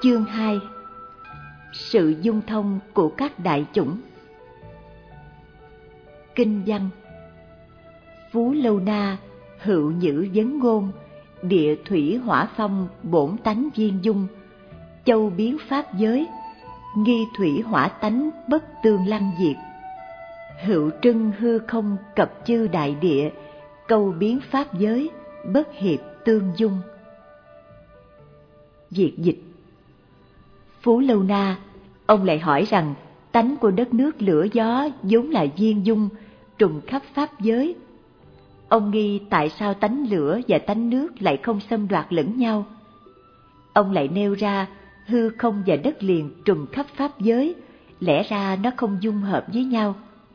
Chương 2. Sự dung thông của các đại chủng. Kinh văn. Phú Lâu Na, hữu nhữ vấn ngôn, địa thủy hỏa phong bổn tánh viên dung, châu biến pháp giới, nghi thủy hỏa tánh bất tương lăng diệt. Hữu trưng hư không cập chư đại địa, câu biến pháp giới, bất hiệp tương dung. Việt dịch. Phú Lâu Na, ông lại hỏi rằng tánh của đất nước lửa gió vốn là viên dung, trùng khắp pháp giới. Ông nghi tại sao tánh lửa và tánh nước lại không xâm đoạt lẫn nhau. Ông lại nêu ra hư không và đất liền trùng khắp pháp giới, lẽ ra nó không dung hợp với nhau.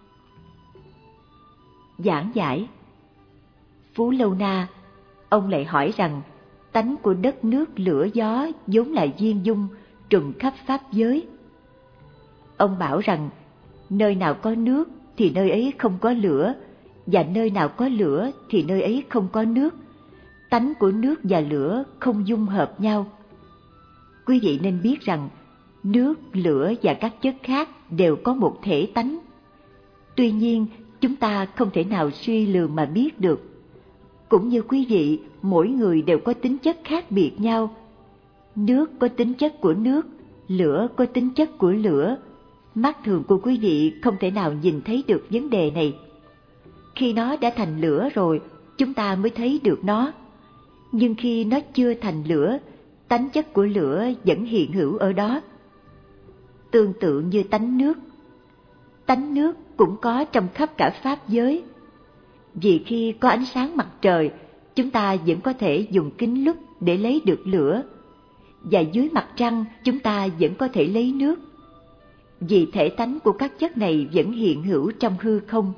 Giảng giải. Phú Lâu Na, ông lại hỏi rằng tánh của đất nước lửa gió vốn là viên dung, trùng khắp pháp giới. Ông bảo rằng nơi nào có nước thì nơi ấy không có lửa, và nơi nào có lửa thì nơi ấy không có nước. Tánh của nước và lửa không dung hợp nhau. Quý vị nên biết rằng nước, lửa và các chất khác đều có một thể tánh. Tuy nhiên, chúng ta không thể nào suy lường mà biết được. Cũng như quý vị, mỗi người đều có tính chất khác biệt nhau. Nước có tính chất của nước, lửa có tính chất của lửa. Mắt thường của quý vị không thể nào nhìn thấy được vấn đề này. Khi nó đã thành lửa rồi, chúng ta mới thấy được nó. Nhưng khi nó chưa thành lửa, tánh chất của lửa vẫn hiện hữu ở đó. Tương tự như tánh nước cũng có trong khắp cả pháp giới. Vì khi có ánh sáng mặt trời, chúng ta vẫn có thể dùng kính lúp để lấy được lửa. Và dưới mặt trăng, chúng ta vẫn có thể lấy nước. Vì thể tánh của các chất này vẫn hiện hữu trong hư không.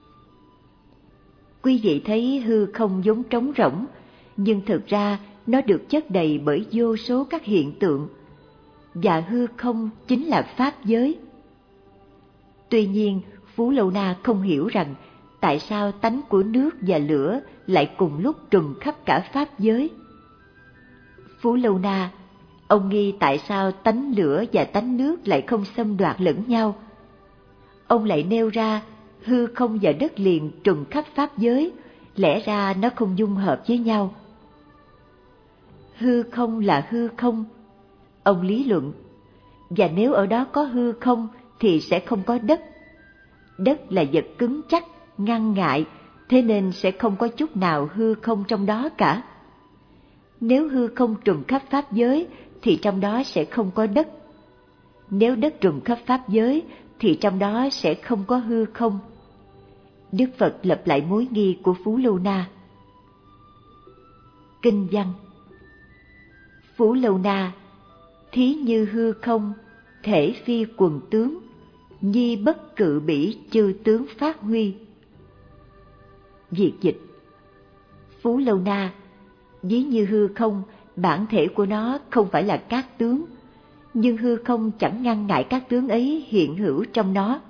Quý vị thấy hư không vốn trống rỗng, nhưng thực ra nó được chất đầy bởi vô số các hiện tượng. Và hư không chính là pháp giới. Tuy nhiên, Phú Lâu Na không hiểu rằng tại sao tánh của nước và lửa lại cùng lúc trùm khắp cả pháp giới. Phú Lâu Na, ông nghi tại sao tánh lửa và tánh nước lại không xâm đoạt lẫn nhau. Ông lại nêu ra hư không và đất liền trùng khắp pháp giới, lẽ ra nó không dung hợp với nhau. Hư không là hư không, ông lý luận, và nếu ở đó có hư không thì sẽ không có đất. Đất là vật cứng chắc, ngăn ngại, thế nên sẽ không có chút nào hư không trong đó cả. Nếu hư không trùm khắp pháp giới thì trong đó sẽ không có đất. Nếu đất trùm khắp pháp giới thì trong đó sẽ không có hư không. Đức Phật lập lại mối nghi của Phú Lâu Na. Kinh văn. Phú Lâu Na, thí như hư không, thể phi quần tướng, nhi bất cự bỉ chư tướng phát huy. Việt dịch. Phú Lâu Na, ví như hư không, bản thể của nó không phải là các tướng, nhưng hư không chẳng ngăn ngại các tướng ấy hiện hữu trong nó.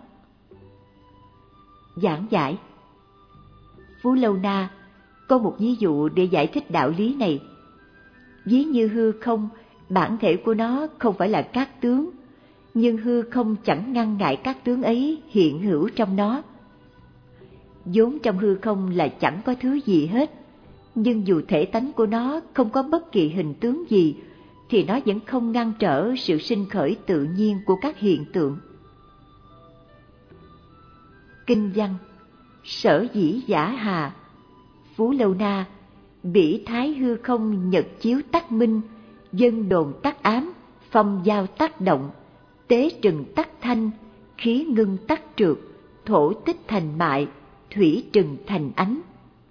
Giảng giải. Phú Lâu Na có một ví dụ để giải thích đạo lý này. Ví như hư không, bản thể của nó không phải là các tướng, nhưng hư không chẳng ngăn ngại các tướng ấy hiện hữu trong nó. Vốn trong hư không là chẳng có thứ gì hết, nhưng dù thể tánh của nó không có bất kỳ hình tướng gì, thì nó vẫn không ngăn trở sự sinh khởi tự nhiên của các hiện tượng. Kinh văn. Sở dĩ giả hà, Phú Lâu Na, bỉ thái hư không nhật chiếu tắc minh, dân đồn tắc ám, phong giao tắc động, tế trừng tắc thanh, khí ngưng tắc trượt, thổ tích thành mại, thủy trừng thành ánh.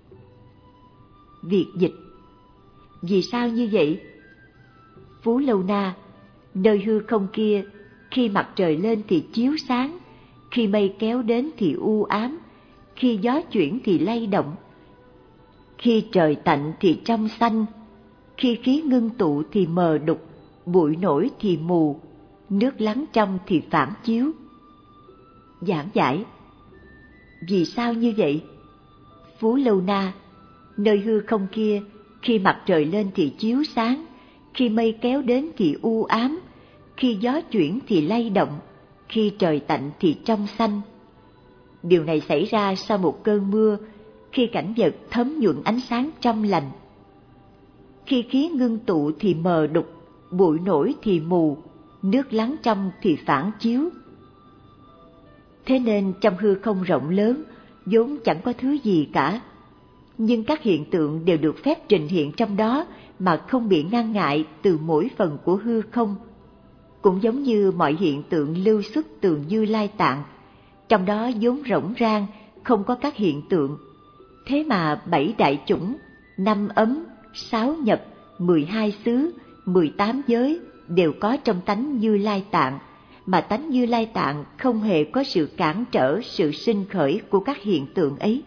Việt dịch. Vì sao như vậy? Phú Lâu Na, nơi hư không kia, khi mặt trời lên thì chiếu sáng, khi mây kéo đến thì u ám, khi gió chuyển thì lay động, khi trời tạnh thì trong xanh, khi khí ngưng tụ thì mờ đục, bụi nổi thì mù, nước lắng trong thì phản chiếu. Giảng giải. Vì sao như vậy? Phú Lâu Na, nơi hư không kia, khi mặt trời lên thì chiếu sáng, khi mây kéo đến thì u ám, khi gió chuyển thì lay động, khi trời tạnh thì trong xanh. Điều này xảy ra sau một cơn mưa, khi cảnh vật thấm nhuận ánh sáng trong lành. Khi khí ngưng tụ thì mờ đục, bụi nổi thì mù, nước lắng trong thì phản chiếu. Thế nên trong hư không rộng lớn, vốn chẳng có thứ gì cả, nhưng các hiện tượng đều được phép trình hiện trong đó mà không bị ngăn ngại từ mỗi phần của hư không. Cũng giống như mọi hiện tượng lưu xuất từ Như Lai Tạng, trong đó vốn rỗng rang, không có các hiện tượng. Thế mà 7 đại chủng, 5 ấm, 6 nhập, 12 xứ, 18 giới đều có trong tánh Như Lai Tạng, mà tánh Như Lai Tạng không hề có sự cản trở sự sinh khởi của các hiện tượng ấy.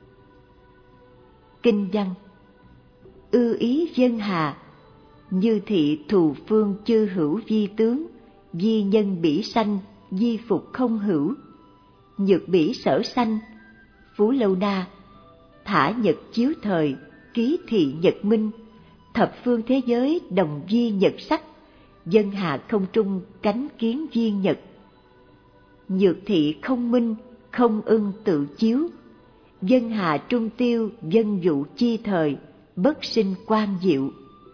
Kinh văn: ư ý dân hà, như thị thù phương chư hữu vi tướng, vi nhân bỉ sanh, di phục không hữu. Nhược bỉ sở sanh, Phú Lâu Na, thả nhật chiếu thời, ký thị nhật minh, thập phương thế giới đồng vi nhật sắc, dân hà không trung cánh kiến viên nhật. Nhược thị không minh, không ưng tự chiếu, dân hà trung tiêu, dân dụ chi thời, bất sinh quan diệu.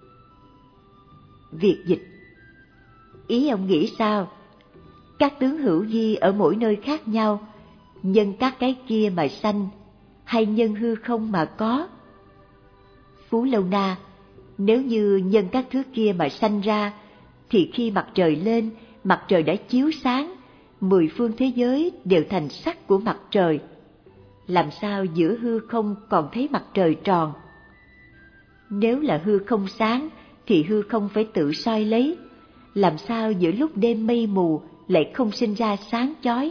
Việt dịch: ý ông nghĩ sao? Các tướng hữu vi ở mỗi nơi khác nhau, nhân các cái kia mà sanh, hay nhân hư không mà có? Phú Lâu Na: nếu như nhân các thứ kia mà sanh ra, thì khi mặt trời lên, mặt trời đã chiếu sáng, 10 phương thế giới đều thành sắc của mặt trời. Làm sao giữa hư không còn thấy mặt trời tròn? Nếu là hư không sáng, thì hư không phải tự soi lấy. Làm sao giữa lúc đêm mây mù lại không sinh ra sáng chói?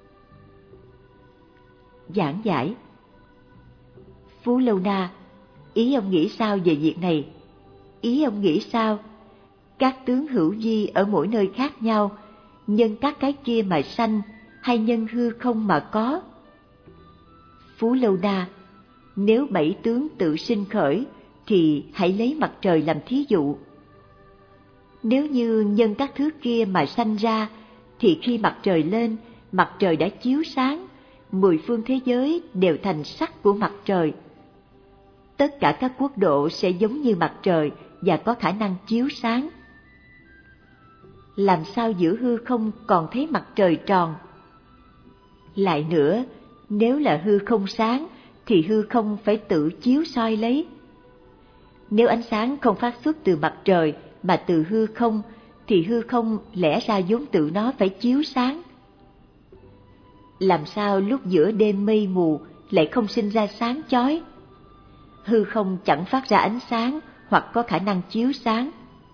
Giảng giải: Phú Lâu Na, ý ông nghĩ sao về việc này? Ý ông nghĩ sao? Các tướng hữu vi ở mỗi nơi khác nhau, nhân các cái kia mà sanh, hay nhân hư không mà có? Phú Lâu Na: nếu 7 tướng tự sinh khởi, thì hãy lấy mặt trời làm thí dụ. Nếu như nhân các thứ kia mà sanh ra, thì khi mặt trời lên, mặt trời đã chiếu sáng, 10 phương thế giới đều thành sắc của mặt trời. Tất cả các quốc độ sẽ giống như mặt trời và có khả năng chiếu sáng. Làm sao giữa hư không còn thấy mặt trời tròn? Lại nữa, nếu là hư không sáng, thì hư không phải tự chiếu soi lấy. Nếu ánh sáng không phát xuất từ mặt trời mà từ hư không, thì hư không lẽ ra vốn tự nó phải chiếu sáng. Làm sao lúc giữa đêm mây mù lại không sinh ra sáng chói? Hư không chẳng phát ra ánh sáng hoặc có khả năng chiếu sáng.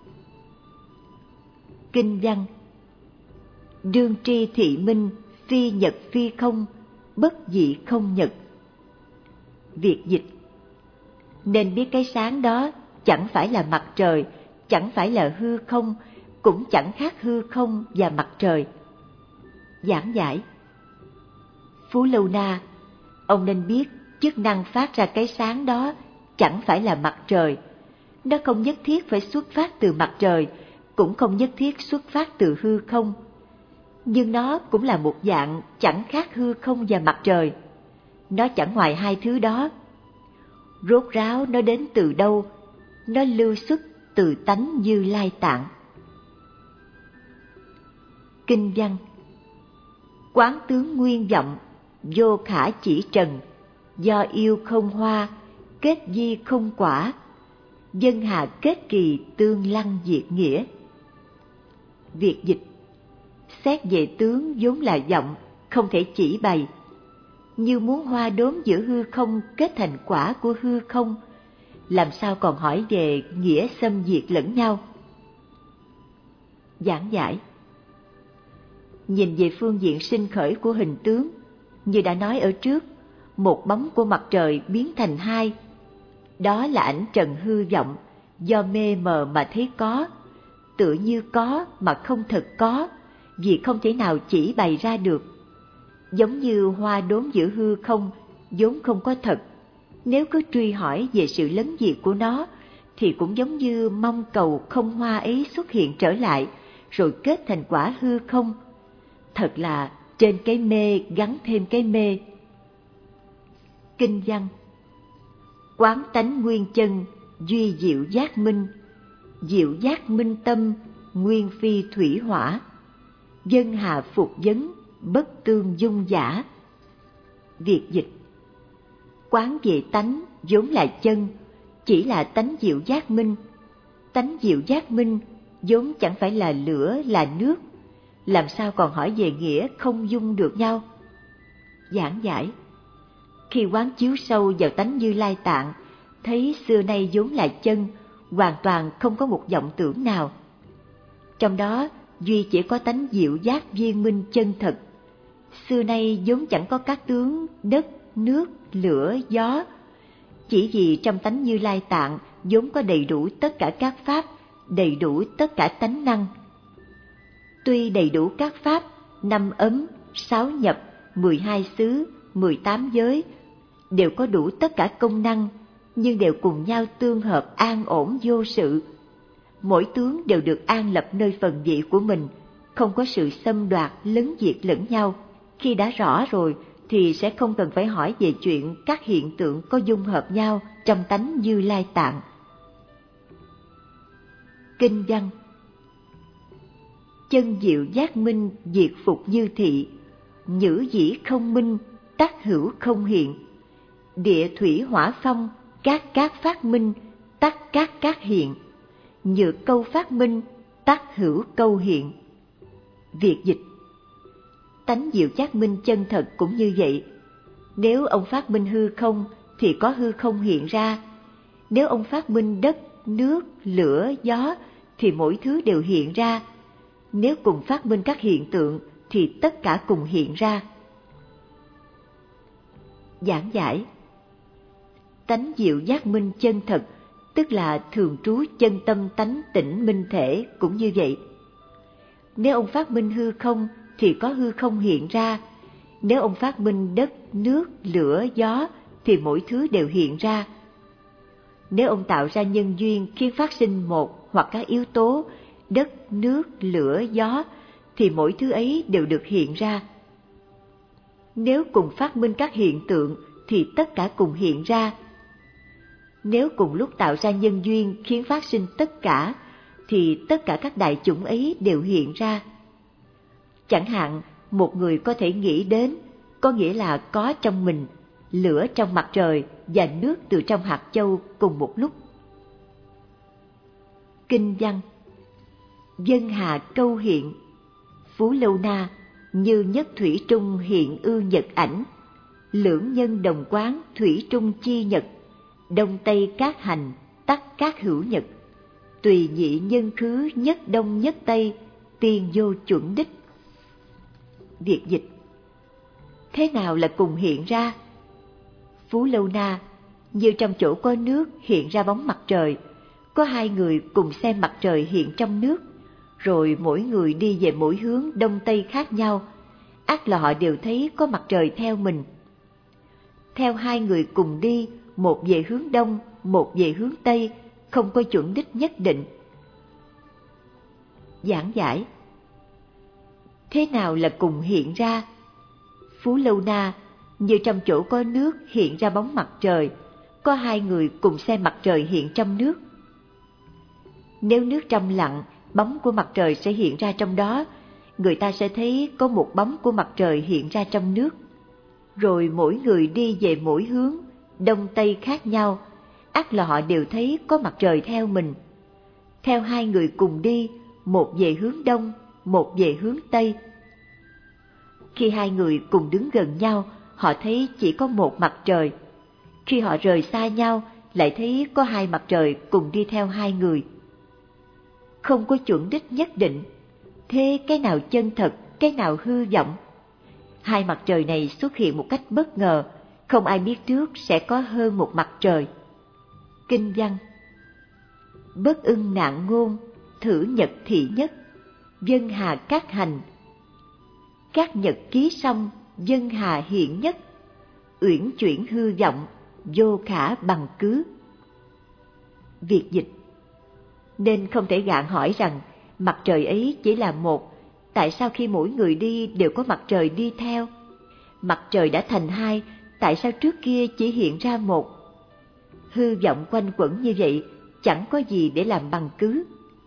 Kinh văn: đương tri thị minh, phi nhật phi không, bất dị không nhật. Việt dịch: nên biết cái sáng đó chẳng phải là mặt trời, chẳng phải là hư không, cũng chẳng khác hư không và mặt trời. Giảng giải: Phú Lâu Na, ông nên biết chức năng phát ra cái sáng đó chẳng phải là mặt trời. Nó không nhất thiết phải xuất phát từ mặt trời, cũng không nhất thiết xuất phát từ hư không. Nhưng nó cũng là một dạng chẳng khác hư không và mặt trời. Nó chẳng ngoài hai thứ đó. Rốt ráo nó đến từ đâu? Nó lưu xuất từ tánh Như Lai Tạng. Kinh văn: quán tướng nguyên vọng, vô khả chỉ trần, do yêu không hoa, kết di không quả, dân hà kết kỳ tương lăng diệt nghĩa. Việt dịch: xét về tướng vốn là vọng, không thể chỉ bày. Như muốn hoa đốm giữa hư không kết thành quả của hư không, làm sao còn hỏi về nghĩa xâm diệt lẫn nhau? Giảng giải: nhìn về phương diện sinh khởi của hình tướng, như đã nói ở trước, một bóng của mặt trời biến thành hai. Đó là ảnh trần hư vọng, do mê mờ mà thấy có, tựa như có mà không thật có, vì không thể nào chỉ bày ra được. Giống như hoa đốm giữa hư không, vốn không có thật. Nếu cứ truy hỏi về sự lấn diệt của nó, thì cũng giống như mong cầu không hoa ấy xuất hiện trở lại, rồi kết thành quả hư không. Thật là trên cái mê gắn thêm cái mê. Kinh văn: quán tánh nguyên chân, duy diệu giác minh. Diệu giác minh tâm, nguyên phi thủy hỏa. Dân hà phục vấn, bất tương dung giả. Việt dịch: quán về tánh vốn là chân, chỉ là tánh diệu giác minh. Tánh diệu giác minh vốn chẳng phải là lửa là nước, làm sao còn hỏi về nghĩa không dung được nhau? Giảng giải: khi quán chiếu sâu vào tánh Như Lai Tạng, thấy xưa nay vốn là chân, hoàn toàn không có một vọng tưởng nào. Trong đó duy chỉ có tánh diệu giác viên minh chân thật. Xưa nay vốn chẳng có các tướng đất, nước, lửa, gió. Chỉ vì trong tánh Như Lai Tạng vốn có đầy đủ tất cả các pháp, đầy đủ tất cả tánh năng. Tuy đầy đủ các pháp, 5 ấm, 6 nhập, 12 xứ, 18 giới, đều có đủ tất cả công năng, nhưng đều cùng nhau tương hợp an ổn vô sự. Mỗi tướng đều được an lập nơi phần vị của mình, không có sự xâm đoạt lấn diệt lẫn nhau. Khi đã rõ rồi thì sẽ không cần phải hỏi về chuyện các hiện tượng có dung hợp nhau trong tánh Như Lai Tạng. Kinh văn: chân diệu giác minh, diệt phục như thị. Nhữ dĩ không minh, tắc hữu không hiện. Địa thủy hỏa phong, các phát minh, tắc các hiện. Nhược câu phát minh, tắc hữu câu hiện. Việt dịch: tánh diệu giác minh chân thật cũng như vậy. Nếu ông phát minh hư không thì có hư không hiện ra. Nếu ông phát minh đất, nước, lửa, gió thì mỗi thứ đều hiện ra. Nếu cùng phát minh các hiện tượng thì tất cả cùng hiện ra. Giảng giải: tánh diệu giác minh chân thật, tức là thường trú chân tâm tánh tĩnh minh thể cũng như vậy. Nếu ông phát minh hư không thì có hư không hiện ra. Nếu ông phát minh đất, nước, lửa, gió thì mỗi thứ đều hiện ra. Nếu ông tạo ra nhân duyên khiến phát sinh một hoặc các yếu tố đất, nước, lửa, gió thì mỗi thứ ấy đều được hiện ra. Nếu cùng phát minh các hiện tượng thì tất cả cùng hiện ra. Nếu cùng lúc tạo ra nhân duyên khiến phát sinh tất cả thì tất cả các đại chủng ấy đều hiện ra. Chẳng hạn, một người có thể nghĩ đến, có nghĩa là có trong mình, lửa trong mặt trời và nước từ trong hạt châu cùng một lúc. Kinh văn: dân hà câu hiện. Phú Lâu Na, như nhất thủy trung hiện ư nhật ảnh. Lưỡng nhân đồng quán thủy trung chi nhật. Đông tây các hành, tắc các hữu nhật. Tùy nhị nhân khứ nhất đông nhất tây, tiên vô chuẩn đích. Việt dịch: thế nào là cùng hiện ra? Phú Lâu Na, như trong chỗ có nước hiện ra bóng mặt trời, có hai người cùng xem mặt trời hiện trong nước, rồi mỗi người đi về mỗi hướng đông tây khác nhau, ắt là họ đều thấy có mặt trời theo mình. Theo hai người cùng đi, một về hướng đông, một về hướng tây, không có chuẩn đích nhất định. Giảng giải: thế nào là cùng hiện ra? Phú Lâu Na, như trong chỗ có nước hiện ra bóng mặt trời, có hai người cùng xem mặt trời hiện trong nước. Nếu nước trong lặng, bóng của mặt trời sẽ hiện ra trong đó, người ta sẽ thấy có một bóng của mặt trời hiện ra trong nước. Rồi mỗi người đi về mỗi hướng, đông tây khác nhau, ắt là họ đều thấy có mặt trời theo mình. Theo hai người cùng đi, một về hướng đông, một về hướng tây. Khi hai người cùng đứng gần nhau, họ thấy chỉ có một mặt trời. Khi họ rời xa nhau, lại thấy có hai mặt trời cùng đi theo hai người. Không có chuẩn đích nhất định. Thế cái nào chân thật, cái nào hư vọng? Hai mặt trời này xuất hiện một cách bất ngờ, không ai biết trước sẽ có hơn một mặt trời. Kinh văn: bất ưng nạn ngôn, thử nhật thị nhất. Dân hà các hành. Các nhật ký xong, dân hà hiện nhất. Uyển chuyển hư vọng, vô khả bằng cứ. Việc dịch. Nên không thể gạn hỏi rằng mặt trời ấy chỉ là một, tại sao khi mỗi người đi đều có mặt trời đi theo? Mặt trời đã thành hai, tại sao trước kia chỉ hiện ra một? Hư vọng quanh quẩn như vậy, chẳng có gì để làm bằng cứ.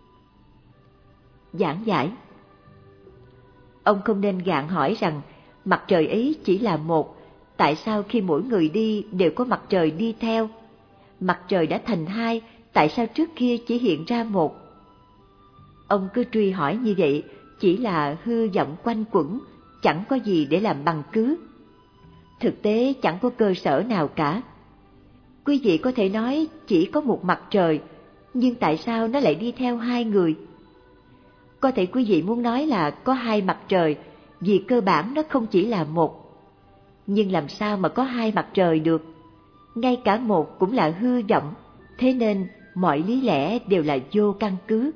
Giảng giải. Ông không nên gạn hỏi rằng mặt trời ấy chỉ là một, tại sao khi mỗi người đi đều có mặt trời đi theo? Mặt trời đã thành hai, tại sao trước kia chỉ hiện ra một? Ông cứ truy hỏi như vậy, chỉ là hư vọng quanh quẩn, chẳng có gì để làm bằng cứ. Thực tế chẳng có cơ sở nào cả. Quý vị có thể nói chỉ có một mặt trời, nhưng tại sao nó lại đi theo hai người? Có thể quý vị muốn nói là có hai mặt trời, vì cơ bản nó không chỉ là một. Nhưng làm sao mà có hai mặt trời được? Ngay cả một cũng là hư vọng, thế nên mọi lý lẽ đều là vô căn cứ.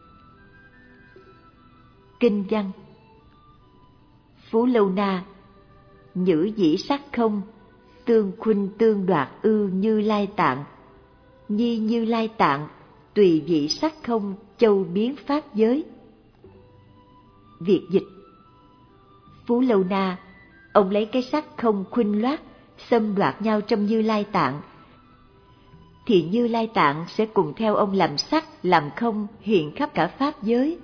Kinh văn. Phú Lâu Na. Nhữ dĩ sắc không, tương khuynh tương đoạt ư Như Lai Tạng. Nhi Như Lai Tạng, tùy vị sắc không, châu biến pháp giới. Việc dịch. Phú Lâu Na, ông lấy cái sắc không khuynh loát, xâm đoạt nhau trong Như Lai Tạng, thì Như Lai Tạng sẽ cùng theo ông làm sắc, làm không, hiện khắp cả pháp giới.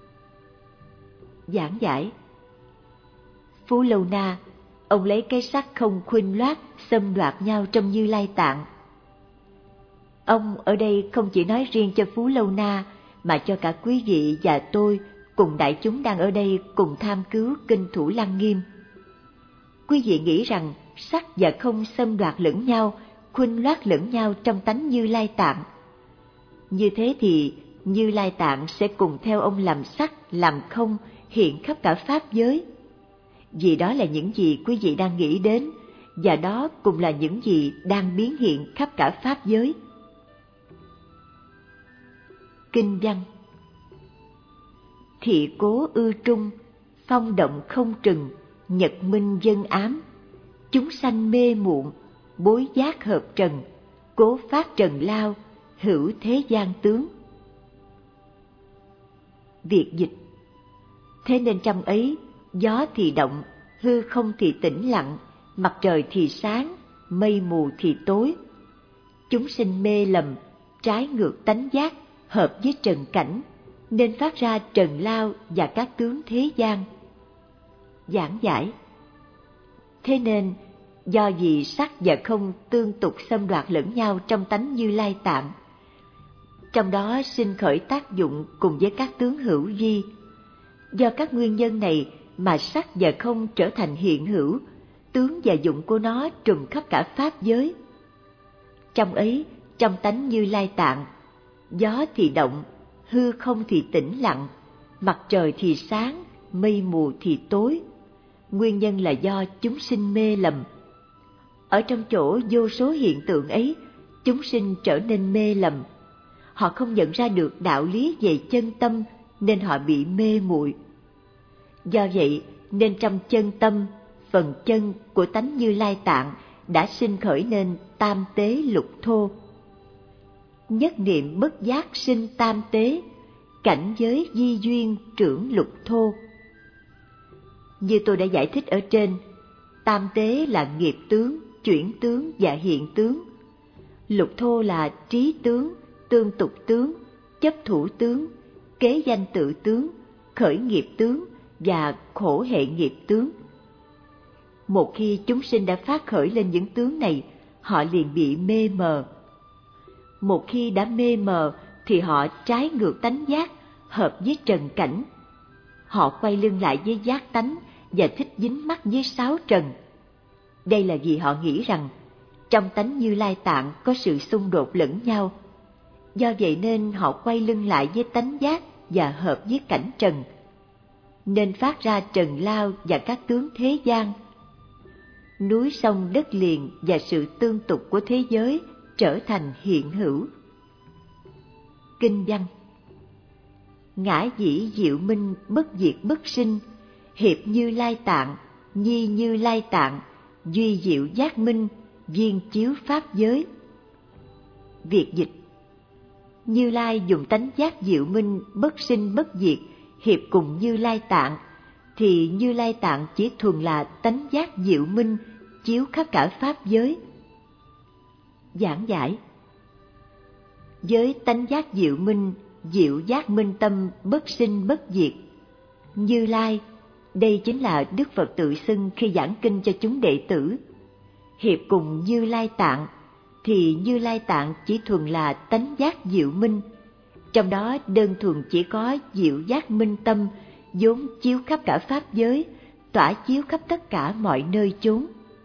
Giảng giải. Phú Lâu Na, ông lấy cái sắc không khuynh loát, xâm đoạt nhau trong Như Lai Tạng. Ông ở đây không chỉ nói riêng cho Phú Lâu Na, mà cho cả quý vị và tôi cùng đại chúng đang ở đây cùng tham cứu kinh Thủ Lăng Nghiêm. Quý vị nghĩ rằng sắc và không xâm đoạt lẫn nhau, khuynh loát lẫn nhau trong tánh Như Lai Tạng. Như thế thì Như Lai Tạng sẽ cùng theo ông làm sắc, làm không, hiện khắp cả pháp giới. Vì đó là những gì quý vị đang nghĩ đến, và đó cũng là những gì đang biến hiện khắp cả pháp giới. Kinh văn. Thị cố ư trung, phong động không trừng, nhật minh dân ám. Chúng sanh mê muộn, bối giác hợp trần, cố phát trần lao, hữu thế gian tướng. Việc dịch. Thế nên trong ấy, gió thì động, hư không thì tĩnh lặng, mặt trời thì sáng, mây mù thì tối. Chúng sinh mê lầm, trái ngược tánh giác, hợp với trần cảnh, nên phát ra trần lao và các tướng thế gian. Giảng giải. Thế nên, do vì sắc và không tương tục xâm đoạt lẫn nhau trong tánh Như Lai Tạng, trong đó sinh khởi tác dụng cùng với các tướng hữu vi. Do các nguyên nhân này mà sắc và không trở thành hiện hữu, tướng và dụng của nó trùm khắp cả pháp giới. Trong ấy, trong tánh Như Lai Tạng, gió thì động, hư không thì tĩnh lặng, mặt trời thì sáng, mây mù thì tối. Nguyên nhân là do chúng sinh mê lầm. Ở trong chỗ vô số hiện tượng ấy, chúng sinh trở nên mê lầm. Họ không nhận ra được đạo lý về chân tâm nên họ bị mê muội. Do vậy nên trong chân tâm, phần chân của tánh Như Lai Tạng đã sinh khởi nên tam tế lục thô. Nhất niệm bất giác sinh tam tế, cảnh giới di duyên trưởng lục thô. Như tôi đã giải thích ở trên, tam tế là nghiệp tướng, chuyển tướng và hiện tướng. Lục thô là trí tướng, tương tục tướng, chấp thủ tướng, kế danh tự tướng, khởi nghiệp tướng và khổ hệ nghiệp tướng. Một khi chúng sinh đã phát khởi lên những tướng này, họ liền bị mê mờ. Một khi đã mê mờ thì họ trái ngược tánh giác, hợp với trần cảnh. Họ quay lưng lại với giác tánh và thích dính mắc với sáu trần. Đây là vì họ nghĩ rằng trong tánh Như Lai Tạng có sự xung đột lẫn nhau. Do vậy nên họ quay lưng lại với tánh giác và hợp với cảnh trần, nên phát ra trần lao và các tướng thế gian. Núi sông đất liền và sự tương tục của thế giới trở thành hiện hữu. Kinh văn. Ngã dĩ diệu minh bất diệt bất sinh, hiệp Như Lai Tạng, nhi Như Lai Tạng, duy diệu giác minh, viên chiếu pháp giới. Việc dịch. Như Lai dùng tánh giác diệu minh bất sinh bất diệt hiệp cùng Như Lai Tạng, thì Như Lai Tạng chỉ thuần là tánh giác diệu minh chiếu khắp cả pháp giới. Giảng giải: với tánh giác diệu minh, diệu giác minh tâm bất sinh bất diệt, Như Lai, đây chính là Đức Phật tự xưng khi giảng kinh cho chúng đệ tử. Hiệp cùng Như Lai Tạng, thì Như Lai Tạng chỉ thuần là tánh giác diệu minh, trong đó đơn thuần chỉ có diệu giác minh tâm vốn chiếu khắp cả pháp giới, tỏa chiếu khắp tất cả mọi nơi chốn.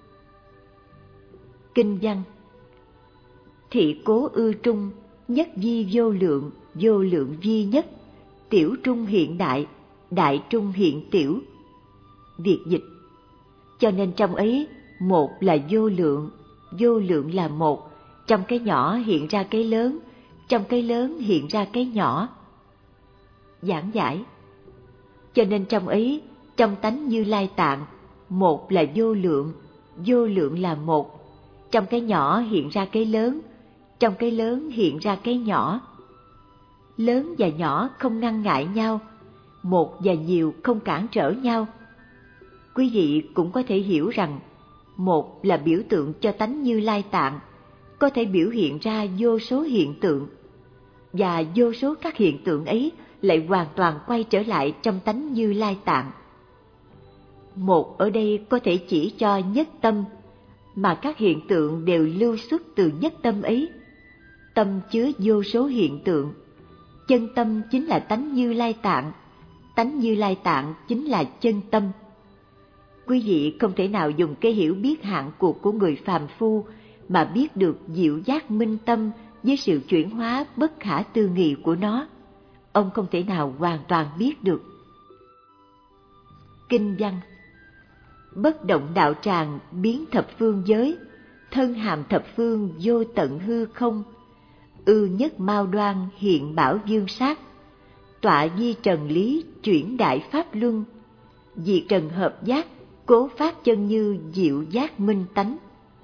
Kinh văn: thị cố ư trung, nhất vi vô lượng vi nhất, tiểu trung hiện đại, đại trung hiện tiểu. Việt dịch: cho nên trong ấy một là vô lượng là một, trong cái nhỏ hiện ra cái lớn, trong cái lớn hiện ra cái nhỏ. Giảng giải: cho nên trong ấy, trong tánh Như Lai Tạng, một là vô lượng là một, trong cái nhỏ hiện ra cái lớn, trong cái lớn hiện ra cái nhỏ. Lớn và nhỏ không ngăn ngại nhau, một và nhiều không cản trở nhau. Quý vị cũng có thể hiểu rằng, một là biểu tượng cho tánh Như Lai Tạng, có thể biểu hiện ra vô số hiện tượng, và vô số các hiện tượng ấy lại hoàn toàn quay trở lại trong tánh Như Lai Tạng. Một ở đây có thể chỉ cho nhất tâm, mà các hiện tượng đều lưu xuất từ nhất tâm ấy. Tâm chứa vô số hiện tượng, chân tâm chính là tánh Như Lai Tạng, tánh Như Lai Tạng chính là chân tâm. Quý vị không thể nào dùng cái hiểu biết hạn cuộc của người phàm phu mà biết được diệu giác minh tâm với sự chuyển hóa bất khả tư nghị của nó. Ông không thể nào hoàn toàn biết được. Kinh văn: bất động đạo tràng biến thập phương giới, thân hàm thập phương vô tận hư không, ư nhất mao đoan hiện bảo dương sát, tọa di trần lý chuyển đại pháp luân, diệt trần hợp giác cố phát chân như diệu giác minh tánh.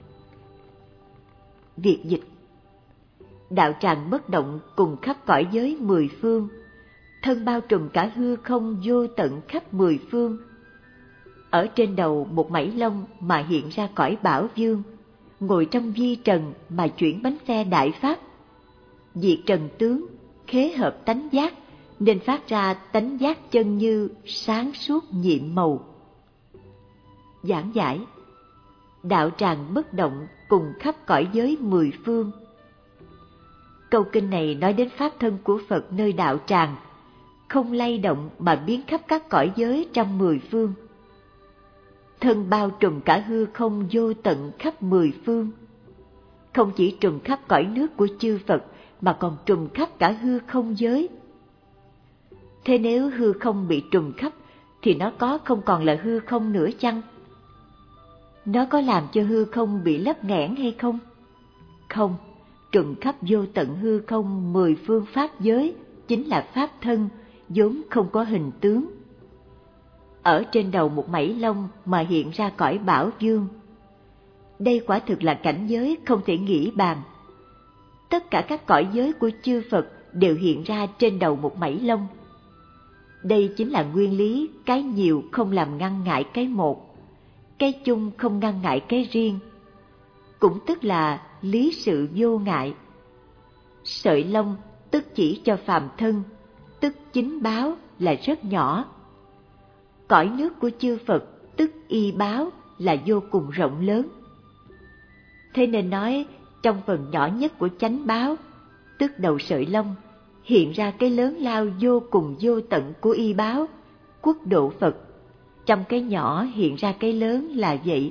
Việt dịch: đạo tràng bất động cùng khắp cõi giới mười phương, thân bao trùm cả hư không vô tận khắp mười phương. Ở trên đầu một mảy lông mà hiện ra cõi bảo dương, ngồi trong vi trần mà chuyển bánh xe đại pháp. Diệt trần tướng, khế hợp tánh giác, nên phát ra tánh giác chân như sáng suốt nhiệm màu. Giảng giải: đạo tràng bất động cùng khắp cõi giới mười phương. Câu kinh này nói đến pháp thân của Phật nơi đạo tràng, không lay động mà biến khắp các cõi giới trong mười phương. Thân bao trùm cả hư không vô tận khắp mười phương. Không chỉ trùm khắp cõi nước của chư Phật mà còn trùm khắp cả hư không giới. Thế nếu hư không bị trùm khắp thì nó có không còn là hư không nữa chăng? Nó có làm cho hư không bị lấp nghẽn hay không? Không, trùm khắp vô tận hư không mười phương pháp giới chính là pháp thân, vốn không có hình tướng. Ở trên đầu một mảy lông mà hiện ra cõi bảo dương. Đây quả thực là cảnh giới không thể nghĩ bàn. Tất cả các cõi giới của chư Phật đều hiện ra trên đầu một mảy lông. Đây chính là nguyên lý cái nhiều không làm ngăn ngại cái một, cái chung không ngăn ngại cái riêng, cũng tức là lý sự vô ngại. Sợi lông tức chỉ cho phàm thân, tức chính báo là rất nhỏ. Cõi nước của chư Phật tức y báo là vô cùng rộng lớn. Thế nên nói trong phần nhỏ nhất của chánh báo, tức đầu sợi lông, hiện ra cái lớn lao vô cùng vô tận của y báo, quốc độ Phật. Trong cái nhỏ hiện ra cái lớn là vậy.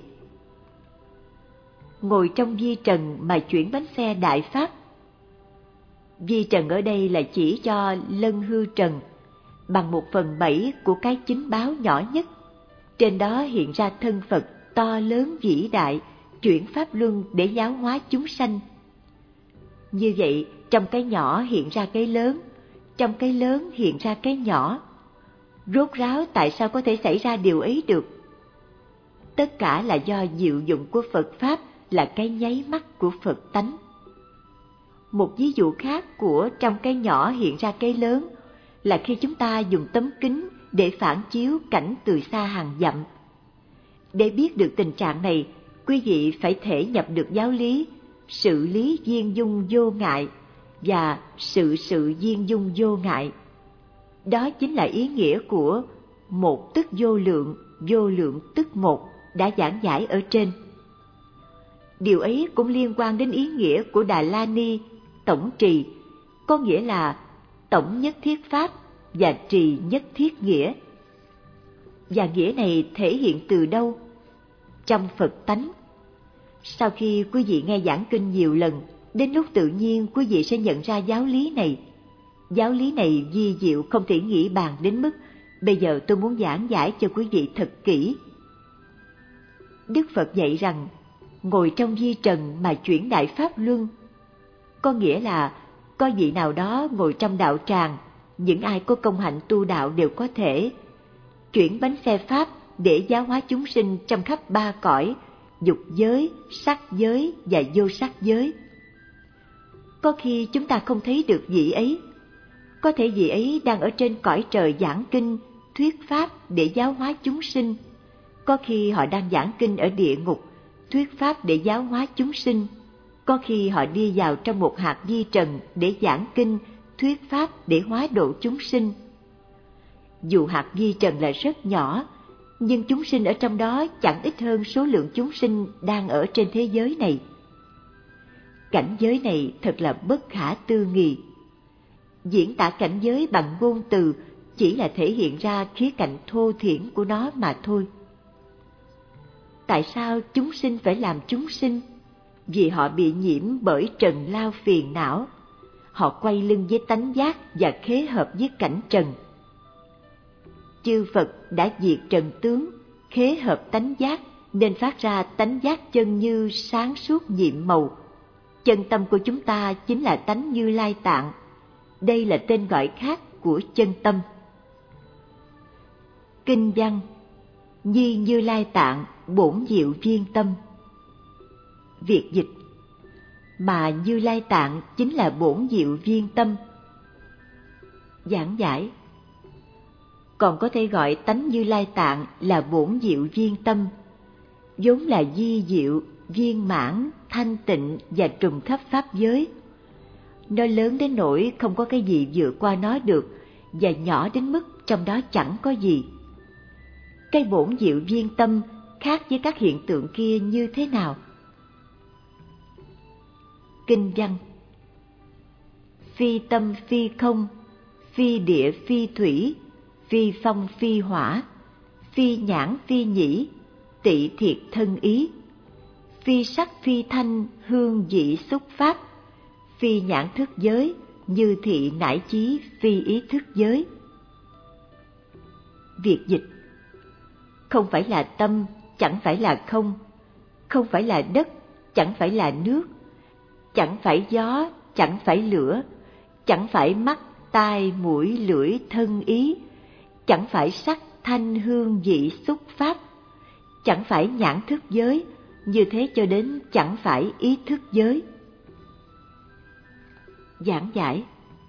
Ngồi trong vi trần mà chuyển bánh xe đại pháp. Vi trần ở đây là chỉ cho lân hư trần, bằng 1/7 của cái chính báo nhỏ nhất. Trên đó hiện ra thân Phật to lớn vĩ đại, chuyển pháp luân để giáo hóa chúng sanh. Như vậy, trong cái nhỏ hiện ra cái lớn, trong cái lớn hiện ra cái nhỏ. Rốt ráo tại sao có thể xảy ra điều ấy được? Tất cả là do diệu dụng của Phật Pháp là cái nháy mắt của Phật tánh. Một ví dụ khác của trong cái nhỏ hiện ra cái lớn là khi chúng ta dùng tấm kính để phản chiếu cảnh từ xa hàng dặm. Để biết được tình trạng này, quý vị phải thể nhập được giáo lý sự lý duyên dung vô ngại và sự duyên dung vô ngại. Đó chính là ý nghĩa của một tức vô lượng tức một đã giảng giải ở trên. Điều ấy cũng liên quan đến ý nghĩa của Đà La Ni tổng trì, có nghĩa là tổng nhất thiết pháp và trì nhất thiết nghĩa. Và nghĩa này thể hiện từ đâu? Trong Phật tánh. Sau khi quý vị nghe giảng kinh nhiều lần, đến lúc tự nhiên quý vị sẽ nhận ra giáo lý này. Giáo lý này vi diệu không thể nghĩ bàn đến mức bây giờ tôi muốn giảng giải cho quý vị thật kỹ. Đức Phật dạy rằng ngồi trong vi trần mà chuyển đại pháp luân, có nghĩa là có vị nào đó ngồi trong đạo tràng, những ai có công hạnh tu đạo đều có thể chuyển bánh xe pháp để giáo hóa chúng sinh trong khắp ba cõi, dục giới, sắc giới và vô sắc giới. Có khi chúng ta không thấy được vị ấy, có thể vị ấy đang ở trên cõi trời giảng kinh, thuyết pháp để giáo hóa chúng sinh. Có khi họ đang giảng kinh ở địa ngục, thuyết pháp để giáo hóa chúng sinh. Có khi họ đi vào trong một hạt vi trần để giảng kinh, thuyết pháp để hóa độ chúng sinh. Dù hạt vi trần là rất nhỏ, nhưng chúng sinh ở trong đó chẳng ít hơn số lượng chúng sinh đang ở trên thế giới này. Cảnh giới này thật là bất khả tư nghị. Diễn tả cảnh giới bằng ngôn từ chỉ là thể hiện ra khía cạnh thô thiển của nó mà thôi. Tại sao chúng sinh phải làm chúng sinh? Vì họ bị nhiễm bởi trần lao phiền não. Họ quay lưng với tánh giác và khế hợp với cảnh trần. Chư Phật đã diệt trần tướng, khế hợp tánh giác, nên phát ra tánh giác chân như sáng suốt nhiệm màu. Chân tâm của chúng ta chính là tánh Như Lai Tạng. Đây là tên gọi khác của chân tâm. Kinh văn: Nhi Như Lai Tạng bổn diệu viên tâm. Việt dịch: mà Như Lai Tạng chính là bổn diệu viên tâm. Giảng giải: còn có thể gọi tánh Như Lai Tạng là bổn diệu viên tâm, vốn là vi diệu, viên mãn, thanh tịnh và trùm khắp pháp giới. Nó lớn đến nỗi không có cái gì vượt qua nó được, và nhỏ đến mức trong đó chẳng có gì. Cái bổn diệu viên tâm khác với các hiện tượng kia như thế nào? Kinh văn: phi tâm phi không, phi địa phi thủy, phi phong phi hỏa, phi nhãn phi nhĩ, tị thiệt thân ý, phi sắc phi thanh hương vị xúc pháp, phi nhãn thức giới, như thị nải chí phi ý thức giới. Việt dịch: không phải là tâm, chẳng phải là không, không phải là đất, chẳng phải là nước, chẳng phải gió, chẳng phải lửa, chẳng phải mắt, tai, mũi, lưỡi, thân ý, chẳng phải sắc, thanh, hương, vị, xúc pháp, chẳng phải nhãn thức giới, như thế cho đến chẳng phải ý thức giới. Giảng giải: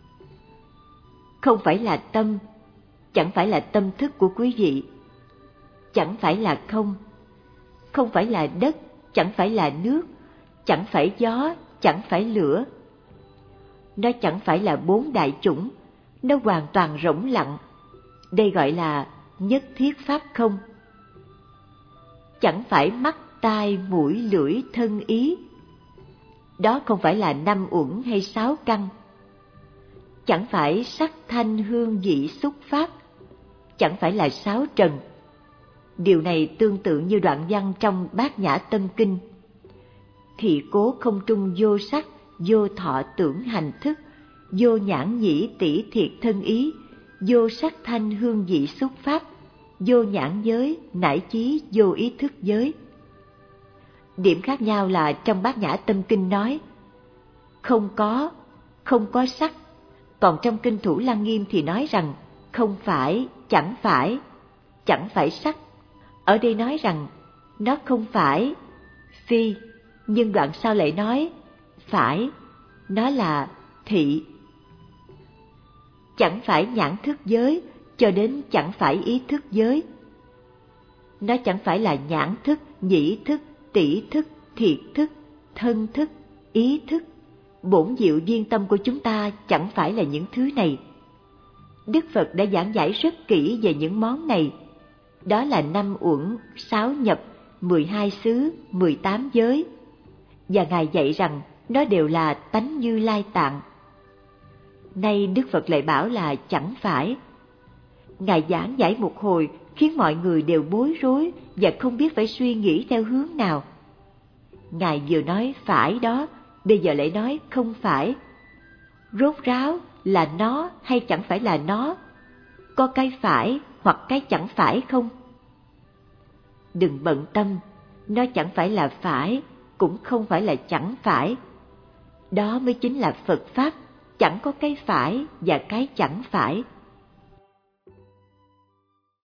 không phải là tâm, chẳng phải là tâm thức của quý vị, chẳng phải là không, không phải là đất, chẳng phải là nước, chẳng phải gió, chẳng phải lửa. Nó chẳng phải là bốn đại chủng, nó hoàn toàn rỗng lặng. Đây gọi là nhất thiết pháp không. Chẳng phải mắt, tai, mũi, lưỡi, thân ý. Đó không phải là 5 uẩn hay 6 căn. Chẳng phải sắc, thanh, hương, vị, xúc pháp. Chẳng phải là 6 trần. Điều này tương tự như đoạn văn trong Bát Nhã Tâm Kinh: thị cố không trung vô sắc, vô thọ tưởng hành thức, vô nhãn nhĩ tỷ thiệt thân ý, vô sắc thanh hương vị xúc pháp, vô nhãn giới, nải chí vô ý thức giới. Điểm khác nhau là trong Bát Nhã Tâm Kinh nói không có sắc, còn trong Kinh Thủ Lăng Nghiêm thì nói rằng không phải, chẳng phải sắc. Ở đây nói rằng nó không phải, phi, nhưng đoạn sau lại nói phải, nó là thị. Chẳng phải nhãn thức giới cho đến chẳng phải ý thức giới. Nó chẳng phải là nhãn thức, nhĩ thức, tỷ thức, thiệt thức, thân thức, ý thức. Bổn diệu duyên tâm của chúng ta chẳng phải là những thứ này. Đức Phật đã giảng giải rất kỹ về những món này. Đó là 5 uẩn, 6 nhập, 12 xứ, 18 giới. Và Ngài dạy rằng nó đều là tánh Như Lai Tạng. Nay Đức Phật lại bảo là chẳng phải. Ngài giảng giải một hồi khiến mọi người đều bối rối và không biết phải suy nghĩ theo hướng nào. Ngài vừa nói phải đó, bây giờ lại nói không phải. Rốt ráo là nó hay chẳng phải là nó? Có cái phải hoặc cái chẳng phải không? Đừng bận tâm, nó chẳng phải là phải, cũng không phải là chẳng phải. Đó mới chính là Phật Pháp, chẳng có cái phải và cái chẳng phải.